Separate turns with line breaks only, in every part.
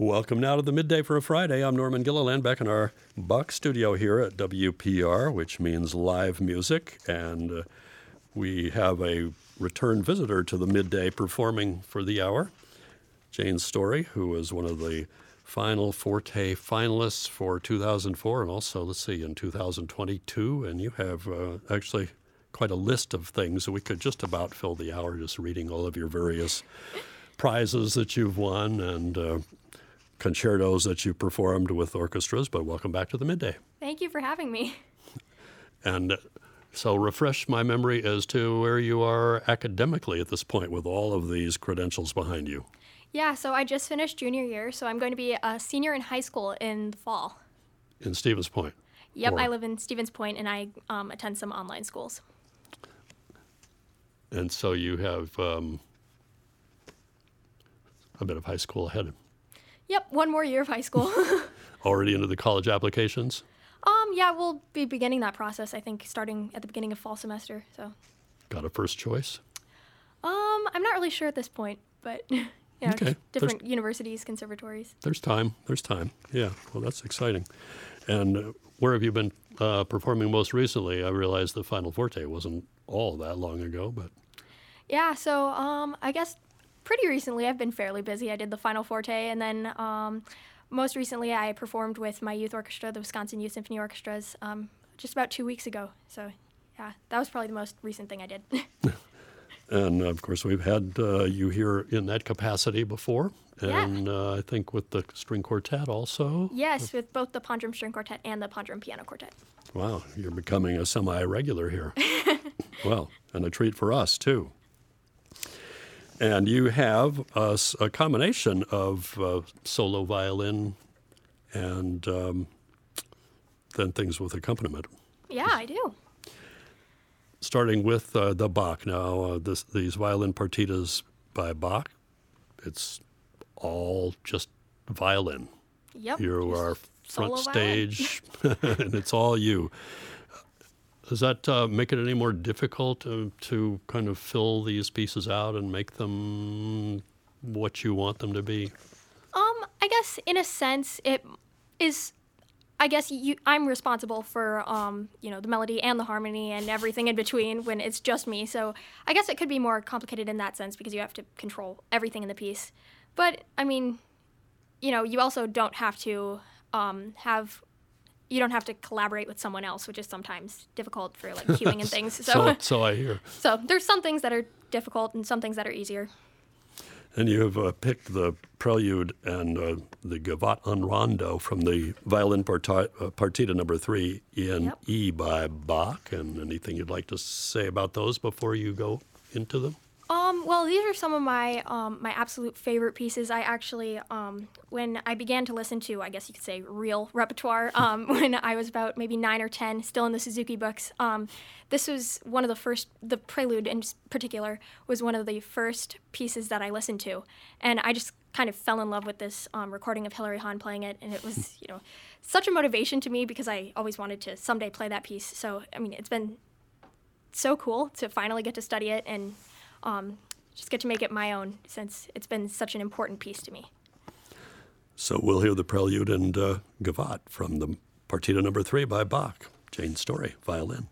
Welcome now to the Midday for a Friday. I'm Norman Gilliland back in our Buck studio here at WPR, which means live music. And we have a return visitor to the Midday performing for the hour, Jane Story, who is one of the Final Forte finalists for 2004 and also, in 2022. And you have actually quite a list of things. We could just about fill the hour just reading all of your various prizes that you've won and concertos that you performed with orchestras. But welcome back to the Midday.
Thank you for having me.
And so refresh my memory as to where you are academically at this point with all of these credentials behind you.
Yeah, so I just finished junior year, so I'm going to be a senior in high school in the fall.
In Stevens Point?
Yep, I live in Stevens Point, and I attend some online schools.
And so you have a bit of high school ahead.
Yep, one more year of high school.
Already into the college applications?
Yeah, we'll be beginning that process, I think, starting at the beginning of fall semester. So,
got a first choice?
I'm not really sure at this point, but
Okay.
Different universities, conservatories.
There's time. Yeah, well, that's exciting. And where have you been performing most recently? I realize the Final Forte wasn't all that long ago, but...
Yeah, so I guess pretty recently I've been fairly busy. I did the Final Forte, and then most recently I performed with my youth orchestra, the Wisconsin Youth Symphony Orchestras, just about 2 weeks ago. So, yeah, that was probably the most recent thing I did.
And, of course, we've had you here in that capacity before, and I think with the string quartet also.
Yes, with both the Pondrum String Quartet and the Pondrum Piano Quartet.
Wow, you're becoming a semi-regular here. Well, and a treat for us, too. And you have a combination of solo violin and then things with accompaniment.
Yeah, I do.
Starting with the Bach. Now, these violin partitas by Bach, it's all just violin.
Yep.
You are front
solo
stage, and it's all you. Does that make it any more difficult to kind of fill these pieces out and make them what you want them to be?
I guess in a sense it is. I guess I'm responsible for the melody and the harmony and everything in between when it's just me. So I guess it could be more complicated in that sense because you have to control everything in the piece. But I mean, you also don't have to You don't have to collaborate with someone else, which is sometimes difficult for like cueing and things.
So I hear.
So there's some things that are difficult and some things that are easier.
And you have picked the prelude and the Gavotte en Rondo from the violin partita number 3 in E by Bach. And anything you'd like to say about those before you go into them?
Well, these are some of my my absolute favorite pieces. I actually, when I began to listen to, I guess you could say, real repertoire, when I was about maybe 9 or 10, still in the Suzuki books, this was one of the first, the prelude in particular, was one of the first pieces that I listened to. And I just kind of fell in love with this recording of Hilary Hahn playing it. And it was, such a motivation to me because I always wanted to someday play that piece. So, I mean, it's been so cool to finally get to study it and just get to make it my own since it's been such an important piece to me.
So we'll hear the prelude and Gavotte from the partita number 3 by Bach. Jane Story, violin.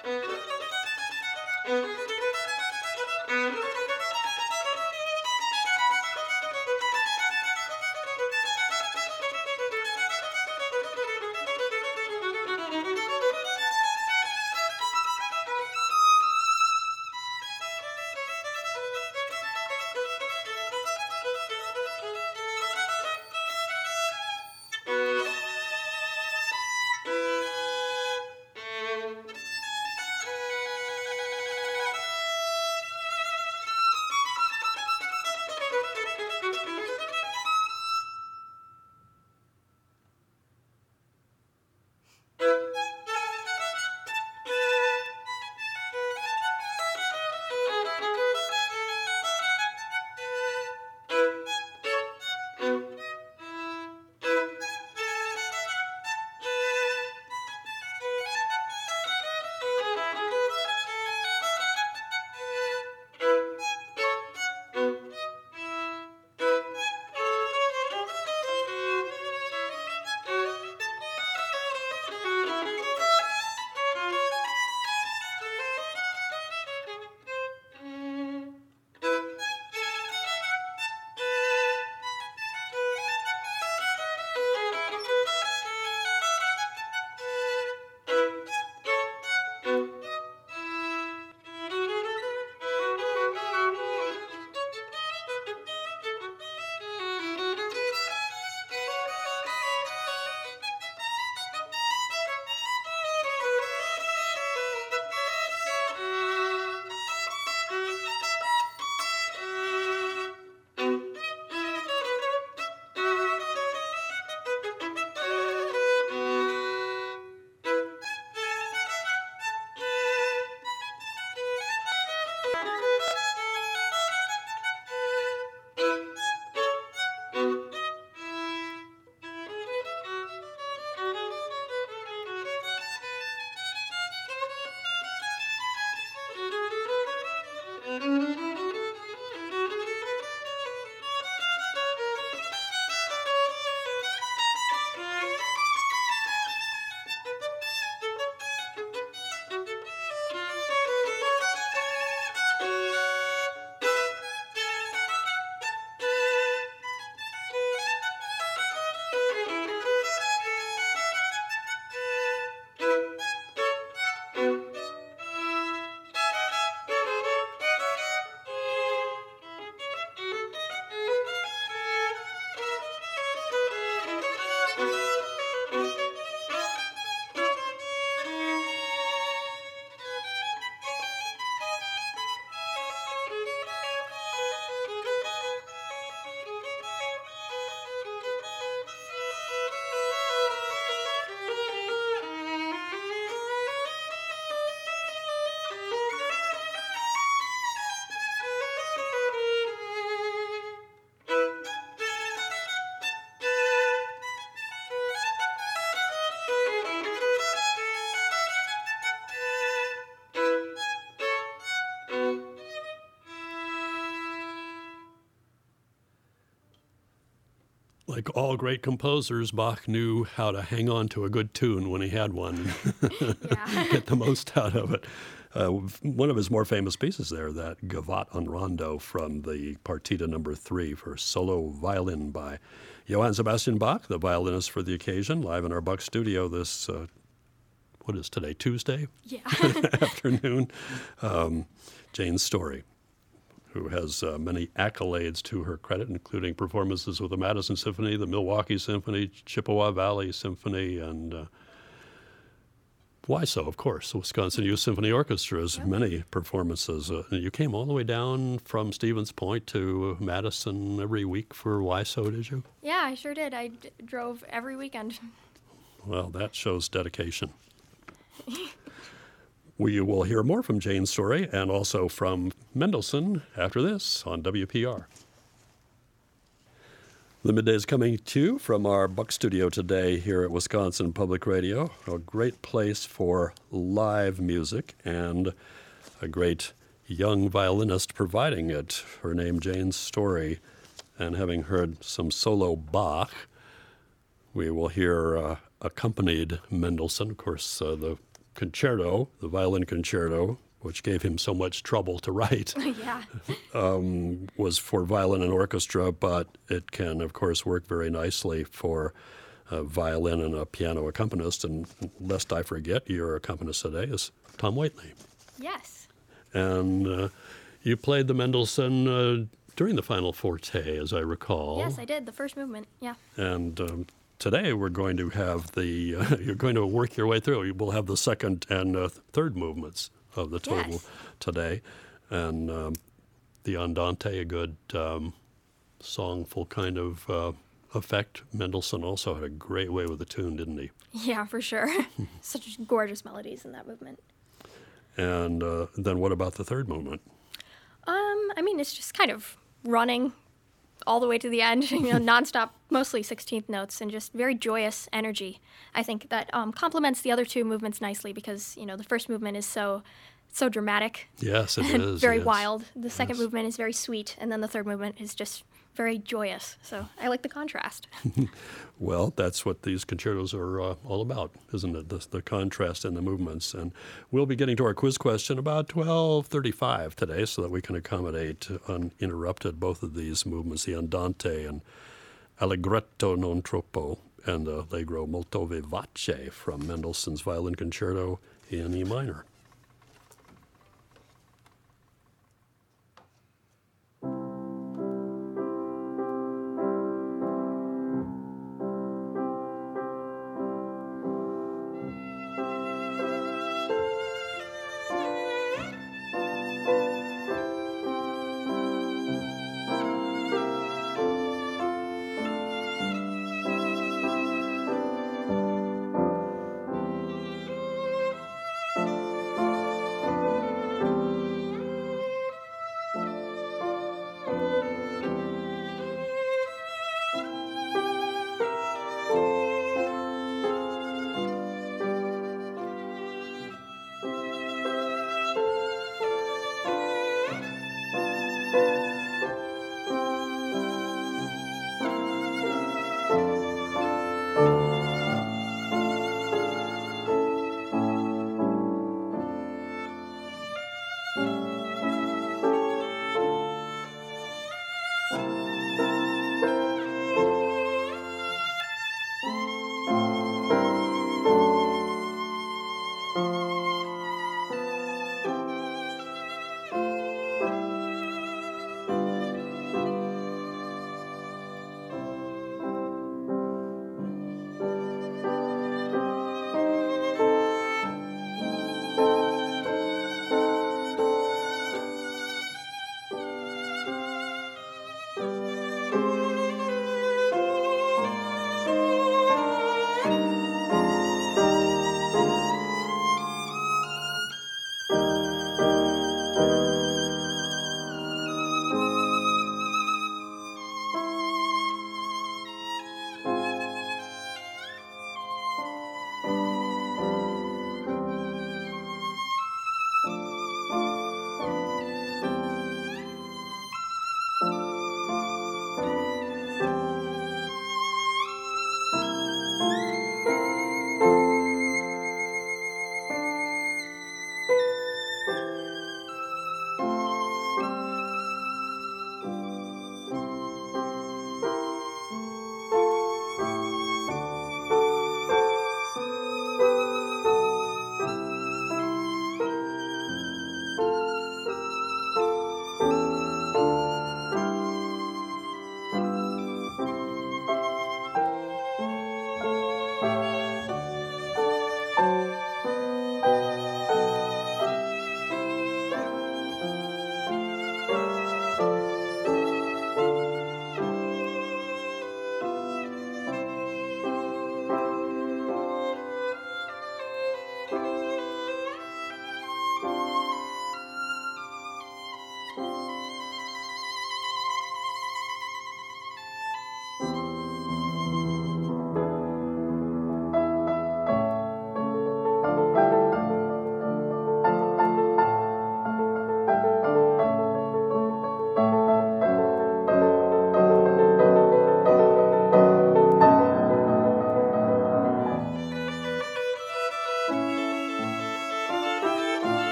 Like all great composers, Bach knew how to hang on to a good tune when he had one,
Yeah.
get the most out of it. One of his more famous pieces there, that Gavotte on Rondo from the Partita Number 3 for solo violin by Johann Sebastian Bach, the violinist for the occasion, live in our Buck studio this, what is today, Tuesday
Yeah.
afternoon. Jane Story, who has many accolades to her credit, including performances with the Madison Symphony, the Milwaukee Symphony, Chippewa Valley Symphony, and WYSO, of course, the Wisconsin Youth Symphony Orchestra's many performances. You came all the way down from Stevens Point to Madison every week for WYSO, did you?
Yeah, I sure did. I drove every weekend.
Well, that shows dedication. We will hear more from Jane Story and also from Mendelssohn after this on WPR. The Midday is coming to you from our Buck studio today here at Wisconsin Public Radio, a great place for live music and a great young violinist providing it. Her name, Jane Story, and having heard some solo Bach, we will hear accompanied Mendelssohn. Of course, the concerto, the violin concerto, which gave him so much trouble to write,
Yeah.
was for violin and orchestra, but it can, of course, work very nicely for a violin and a piano accompanist. And lest I forget, your accompanist today is Tom Whately.
Yes.
And you played the Mendelssohn during the final forte, as I recall.
Yes, I did. The first movement. Yeah.
And today we're going to have you're going to work your way through. We'll have the second and third movements of the total
Yes.
today. And the Andante, a good songful kind of effect. Mendelssohn also had a great way with the tune, didn't he?
Yeah, for sure. Such gorgeous melodies in that movement.
And then what about the third movement?
I mean, it's just kind of running all the way to the end, nonstop, mostly 16th notes, and just very joyous energy. I think that complements the other two movements nicely because, the first movement is so dramatic.
Yes, it
and
is.
very
yes.
wild. The second
Yes.
movement is very sweet, and then the third movement is just very joyous. So I like the contrast.
Well, that's what these concertos are all about, isn't it? The contrast in the movements. And we'll be getting to our quiz question about 12:35 today so that we can accommodate uninterrupted both of these movements, the Andante and Allegretto non troppo and Allegro molto vivace from Mendelssohn's Violin Concerto in E minor.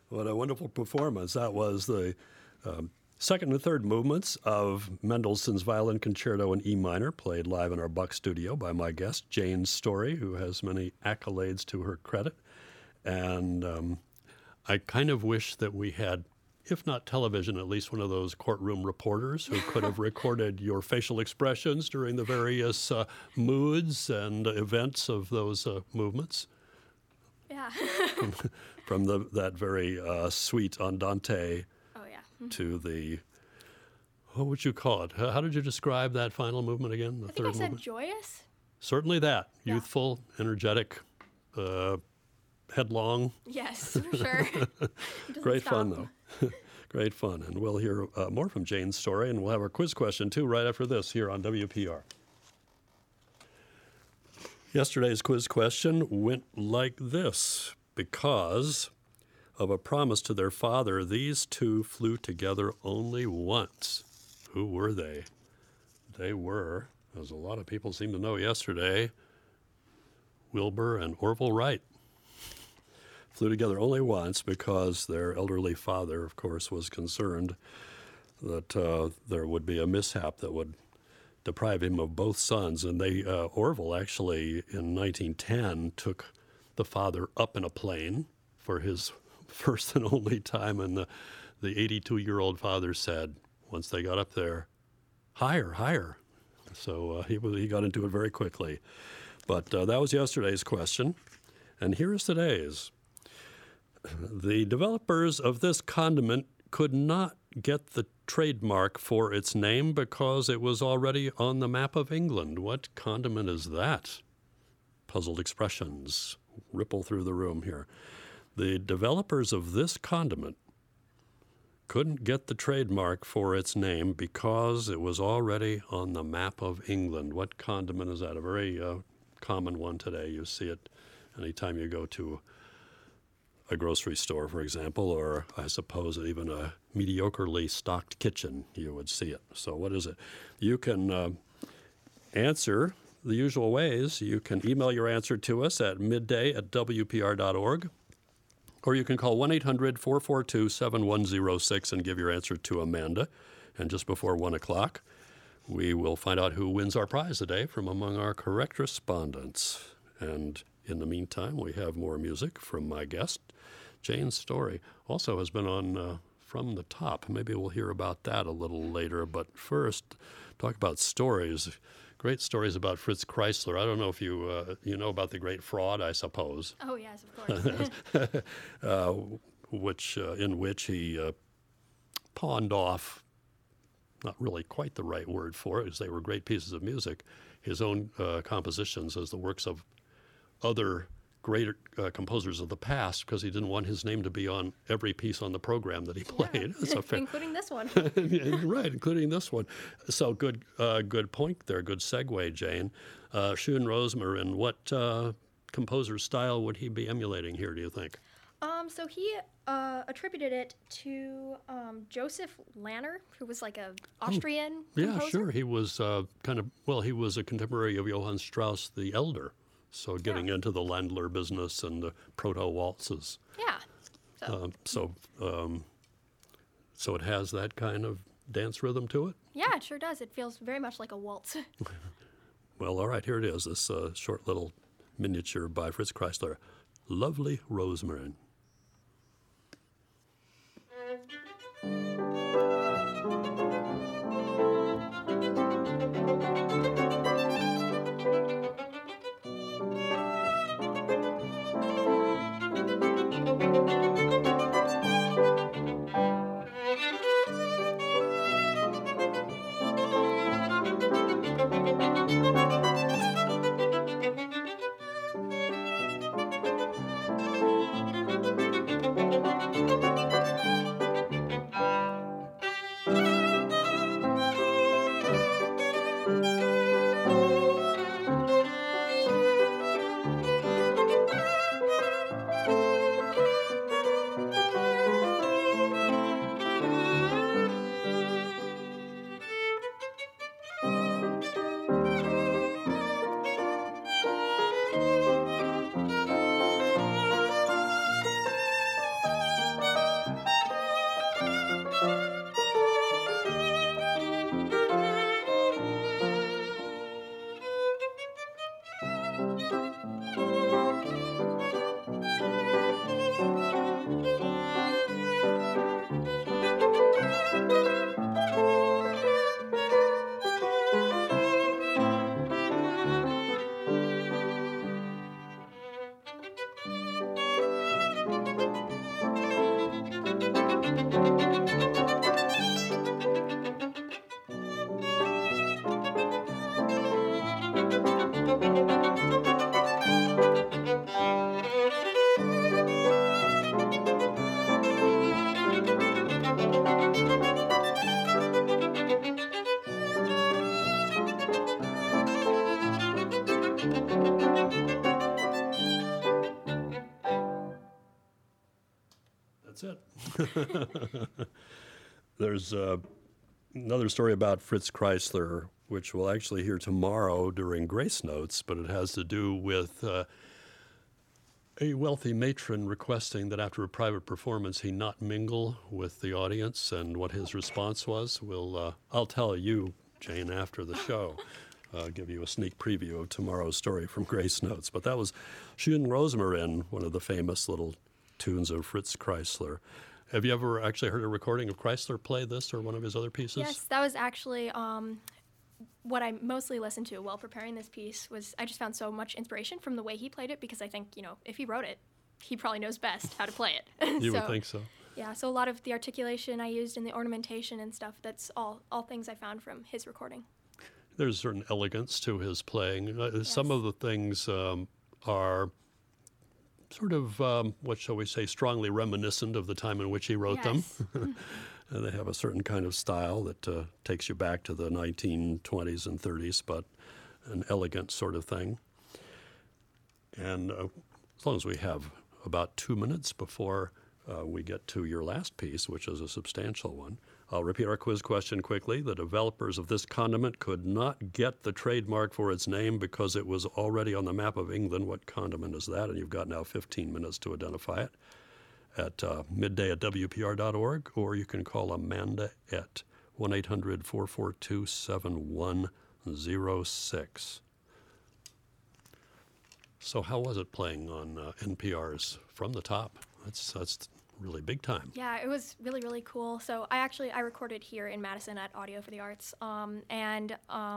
What a wonderful performance. That was the second and third movements of Mendelssohn's Violin Concerto in E minor, played live in our Buck studio by my guest, Jane Story, who has many accolades to her credit. And I kind of wish that we had, if not television, at least one of those courtroom reporters who could have recorded your facial expressions during the various moods and events of those movements.
Yeah.
From that very sweet andante
Oh, yeah.
to the, what would you call it? How did you describe that final movement again? The
I think I
third
said
movement?
joyous.
Certainly that.
Yeah.
Youthful, energetic, headlong.
Yes, for sure. Doesn't
Great
stop.
fun, though. Great fun. And we'll hear more from Jane's story, and we'll have our quiz question, too, right after this here on WPR. Yesterday's quiz question went like this. Because of a promise to their father, these two flew together only once. Who were they? They were, as a lot of people seem to know yesterday, Wilbur and Orville Wright. Flew together only once because their elderly father, of course, was concerned that there would be a mishap that would deprive him of both sons. And Orville actually, in 1910, took the father up in a plane for his first and only time. And the 82-year-old father said, once they got up there, higher, higher. So he got into it very quickly. But that was yesterday's question. And here is today's. The developers of this condiment could not get the trademark for its name because it was already on the map of England. What condiment is that? Puzzled expressions ripple through the room here. The developers of this condiment couldn't get the trademark for its name because it was already on the map of England. What condiment is that? A very common one today. You see it anytime you go to a grocery store, for example, or I suppose even a mediocrely stocked kitchen, you would see it. So what is it? You can answer the usual ways. You can email your answer to us at midday@wpr.org, or you can call 1-800-442-7106 and give your answer to Amanda. And just before 1 o'clock, we will find out who wins our prize today from among our correct respondents. And in the meantime, we have more music from my guest. Jane Story also has been on From the Top. Maybe we'll hear about that a little later. But first, talk about stories. Great stories about Fritz Kreisler. I don't know if you know about the Great Fraud, I suppose.
Oh, yes, of course.
In which he pawned off, not really quite the right word for it, as they were great pieces of music, his own compositions as the works of other great composers of the past, because he didn't want his name to be on every piece on the program that he played.
Yeah. Including this one.
Right, including this one. So good point there, good segue, Jane. Schumann Rosmarin, what composer's style would he be emulating here, do you think?
So he attributed it to Joseph Lanner, who was like a Austrian composer.
Yeah, sure. He was he was a contemporary of Johann Strauss the Elder. So getting into the Landler business and the proto-waltzes.
Yeah.
So it has that kind of dance rhythm to it?
Yeah, it sure does. It feels very much like a waltz.
Well, all right, here it is, this short little miniature by Fritz Kreisler, Lovely Rosmarin. That's it. There's another story about Fritz Kreisler, which we'll actually hear tomorrow during Grace Notes, but it has to do with a wealthy matron requesting that after a private performance he not mingle with the audience, and what his response was. I'll tell you, Jane, after the show. Give you a sneak preview of tomorrow's story from Grace Notes. But that was Schön Rosmarin, one of the famous little tunes of Fritz Kreisler. Have you ever actually heard a recording of Kreisler play this or one of his other pieces?
Yes, that was actually what I mostly listened to while preparing this piece. I just found so much inspiration from the way he played it, because I think, if he wrote it, he probably knows best how to play it.
You would think so.
Yeah, so a lot of the articulation I used and the ornamentation and stuff, that's all things I found from his recording.
There's a certain elegance to his playing.
Yes.
Some of the things are sort of, what shall we say, strongly reminiscent of the time in which he wrote them. And they have a certain kind of style that takes you back to the 1920s and 30s, but an elegant sort of thing. And as long as we have about 2 minutes before we get to your last piece, which is a substantial one, I'll repeat our quiz question quickly. The developers of this condiment could not get the trademark for its name because it was already on the map of England. What condiment is that? And you've got now 15 minutes to identify it at midday at WPR.org, or you can call Amanda at 1-800-442-7106. So how was it playing on NPR's From the Top? That's really big time.
Yeah, it was really, really cool. So I recorded here in Madison at Audio for the Arts. It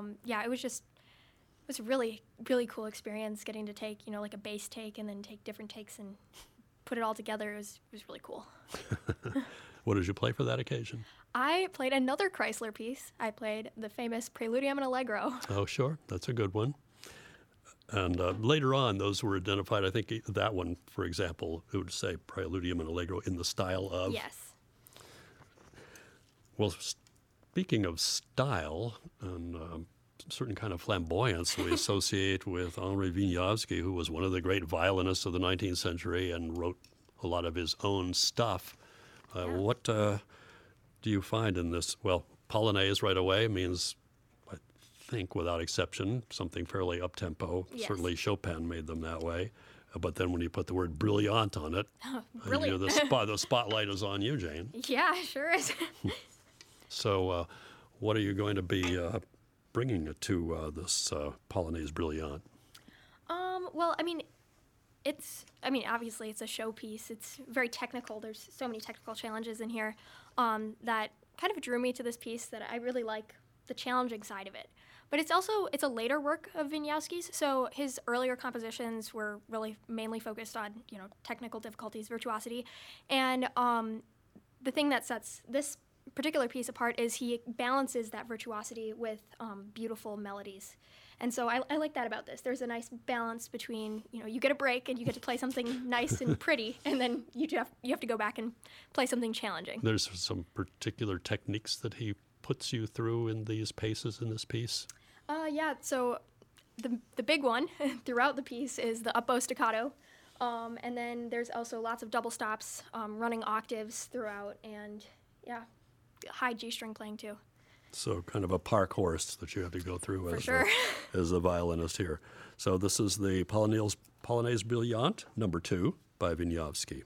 was a really, really cool experience getting to take, like a bass take and then take different takes and put it all together. It was really cool.
What did you play for that occasion?
I played another Kreisler piece. I played the famous Preludium and Allegro.
Oh, sure. That's a good one. And later on, those were identified. I think that one, for example, it would say Preludium and Allegro in the style of.
Yes.
Well, speaking of style and certain kind of flamboyance we associate with Henri Wieniawski, who was one of the great violinists of the 19th century and wrote a lot of his own stuff. What do you find in this? Well, Polonaise right away means, I think without exception, something fairly up-tempo.
Yes.
Certainly Chopin made them that way. But then when you put the word brilliant on it,
Brilliant.
the spotlight is on you, Jane.
Yeah, sure is.
So what are you going to be bringing to this Polonaise Brilliant?
Obviously it's a showpiece. It's very technical. There's so many technical challenges in here that kind of drew me to this piece, that I really like the challenging side of it. But it's a later work of Wieniawski's, so his earlier compositions were really mainly focused on, technical difficulties, virtuosity. And the thing that sets this particular piece apart is he balances that virtuosity with beautiful melodies. And so I like that about this. There's a nice balance between, you get a break and you get to play something nice and pretty, and then you have to go back and play something challenging.
There's some particular techniques that he puts you through in these paces in this piece?
So the big one throughout the piece is the up-bow staccato. And then there's also lots of double stops, running octaves throughout, and high G-string playing too.
So kind of a park horse that you have to go through
as
a violinist here. So this is the Polonaise Brilliant, number 2, by Wieniawski.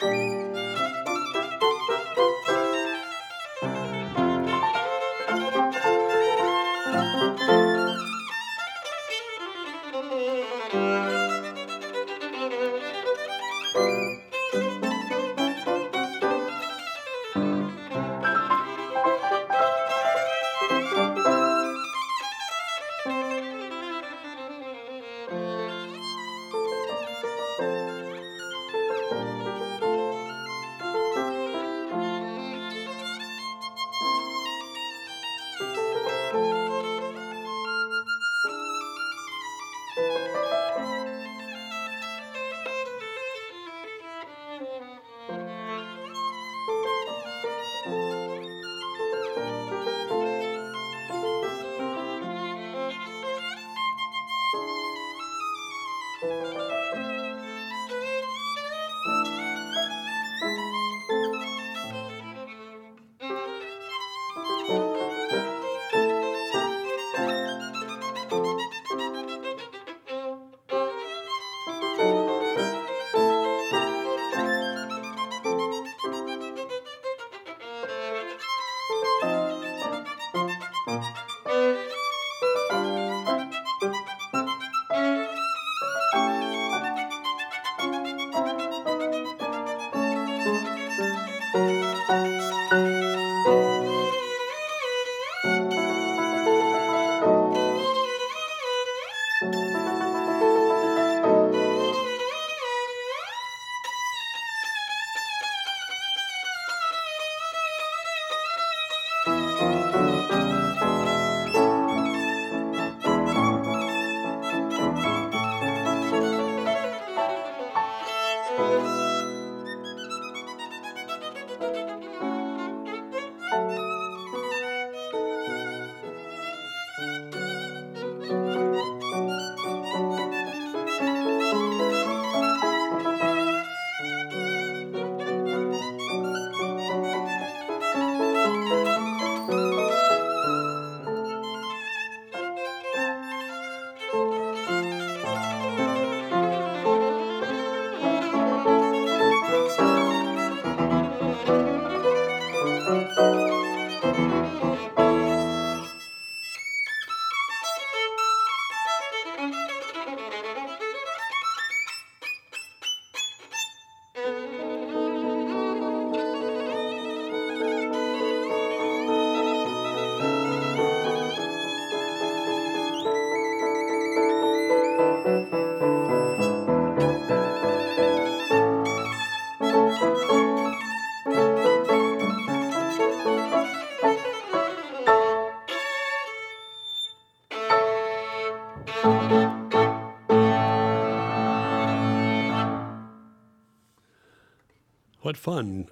What fun,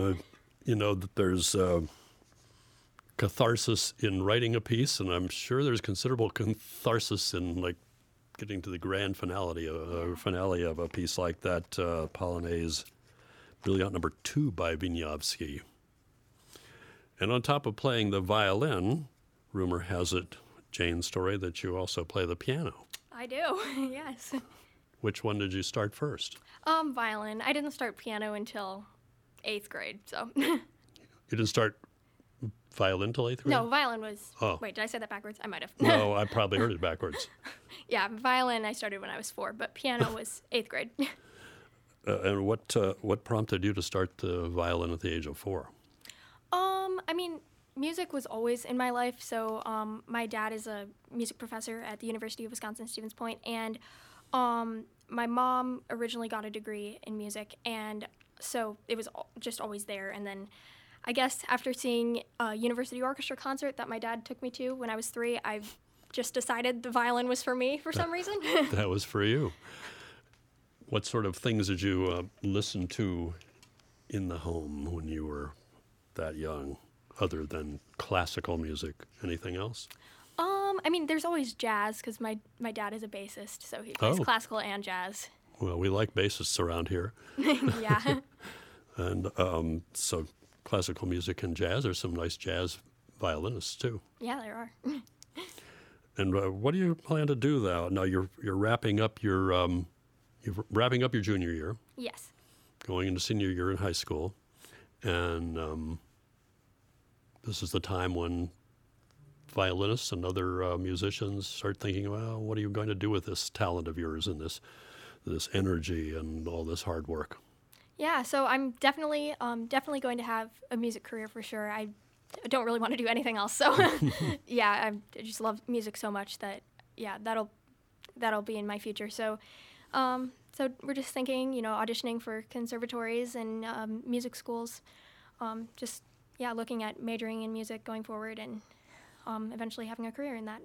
that there's catharsis in writing a piece, and I'm sure there's considerable catharsis in like getting to the grand finale of a piece like that, Polonaise Brilliant Number 2 by Wieniawski. And on top of playing the violin, rumor has it, Jane Story, that you also play the piano.
I do, yes.
Which one did you start first?
Violin. I didn't start piano until 8th grade, so.
You didn't start violin till 8th grade?
No, violin was.
Oh.
Wait, did I say that backwards? I might have.
No, I probably heard it backwards.
Yeah, violin I started when I was 4, but piano was 8th grade.
And what prompted you to start the violin at the age of 4?
I mean, music was always in my life. So my dad is a music professor at the University of Wisconsin-Stevens Point, and my mom originally got a degree in music, and so it was just always there. And then I guess after seeing a university orchestra concert that my dad took me to when I was 3, I've just decided the violin was for me for some reason.
That was for you. What sort of things did you listen to in the home when you were that young, other than classical music? Anything else?
I mean, there's always jazz because my dad is a bassist, so he plays classical and jazz.
Well, we like bassists around here.
Yeah.
And so classical music and jazz. There's some nice jazz violinists too.
Yeah, there are.
And what do you plan to do now? Now you're wrapping up your junior year.
Yes.
going into senior year in high school, and this is the time when violinists and other musicians start thinking, well, what are you going to do with this talent of yours and this energy and all this hard work?
Yeah, so I'm definitely going to have a music career for sure. I don't really want to do anything else. So yeah, I just love music so much that yeah, that'll be in my future. So so we're just thinking, auditioning for conservatories and music schools. Just yeah, looking at majoring in music going forward and eventually having a career in that.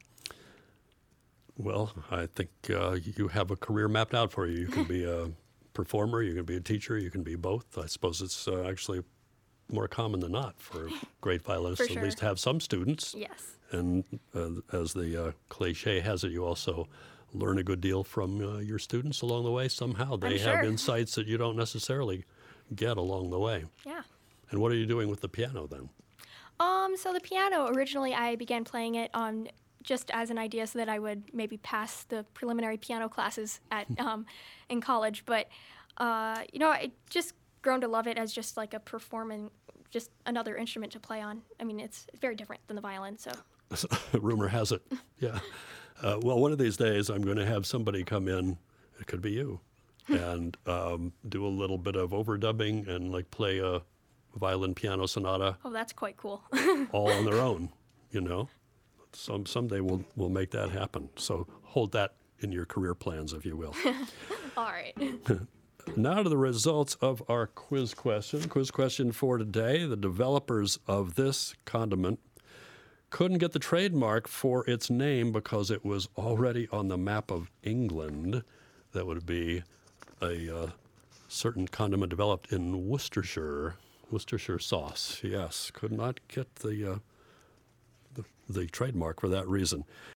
Well, I think you have a career mapped out for you. You can be a performer, you can be a teacher, you can be both. I suppose it's actually more common than not for great violinists
For
to
sure.
at least have some students.
Yes.
And as the cliche has it, you also learn a good deal from your students along the way somehow. They have
sure.
insights that you don't necessarily get along the way.
Yeah.
And what are you doing with the piano then?
So the piano, originally I began playing it just as an idea so that I would maybe pass the preliminary piano classes at in college. But I just grown to love it as just like a just another instrument to play on. I mean, it's very different than the violin. So
Rumor has it, yeah. Well, one of these days I'm going to have somebody come in, it could be you, and do a little bit of overdubbing and like play a violin piano sonata
oh, that's quite cool.
all on their own, Someday we'll make that happen. So hold that in your career plans, if you will.
All right.
Now to the results of our quiz question. Quiz question for today. The developers of this condiment couldn't get the trademark for its name because it was already on the map of England. That would be a certain condiment developed in Worcestershire sauce. Yes, could not get the trademark for that reason.